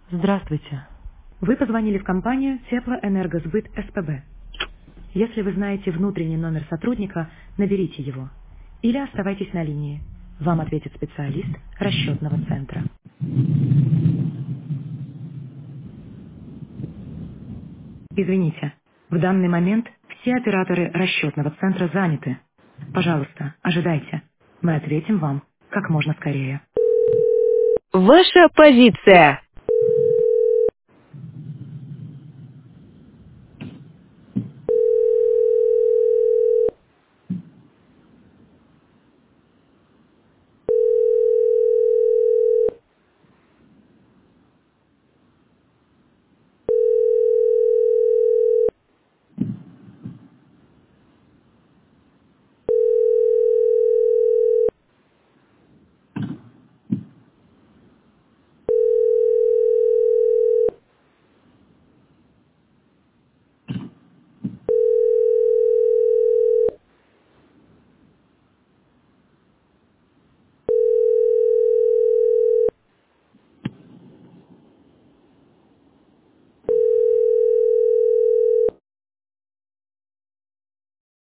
Здравствуйте. Вы позвонили в компанию Теплоэнергосбыт СПБ. Если вы знаете внутренний номер сотрудника, наберите его. Или оставайтесь на линии. Вам ответит специалист расчетного центра. Извините, в данный момент все операторы расчетного центра заняты. Пожалуйста, ожидайте. Мы ответим вам как можно скорее. Ваша позиция.